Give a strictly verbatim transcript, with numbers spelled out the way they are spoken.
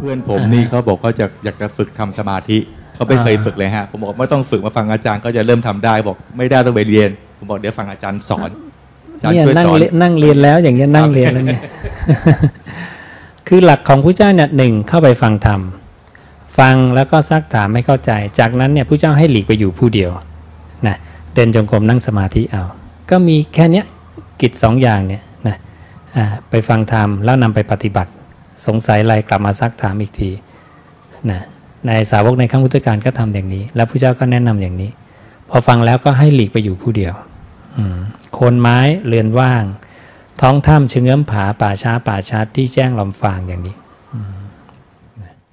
เพื่อนผมนี่เขาบอกเขาจะอยากจะฝึกทำสมาธิเขาไม่เคยฝึกเลยฮะผมบอกไม่ต้องฝึกมาฟังอาจารย์ก็จะเริ่มทำได้บอกไม่ได้ต้องไปเรียนผมบอกเดี๋ยวฟังอาจารย์สอนเนี่ยนั่งนั่งเรียนแล้วอย่างเงี้ยนั่งเรียนแล้วเนี่ยคือหลักของพระเจ้าเนี่ยหนึ่งเข้าไปฟังธรรมฟังแล้วก็ซักถามให้เข้าใจจากนั้นเนี่ยพระเจ้าให้หลีกไปอยู่ผู้เดียวนะเดินจงกรมนั่งสมาธิเอาก็มีแค่เนี้ยกิจสองอย่างเนี่ยนะไปฟังธรรมแล้วนำไปปฏิบัติสงสัยอะไรกลับมาซักถามอีกทีนะในสาวกในครั้งพุทธกาลก็ทำอย่างนี้แล้วพระเจ้าก็แนะนำอย่างนี้พอฟังแล้วก็ให้หลีกไปอยู่ผู้เดียวโคนไม้เรือนว่างท้องถ้ำเชื้อมผาป่าช้าป่าชัดที่แจ้งลำฟางอย่างนี้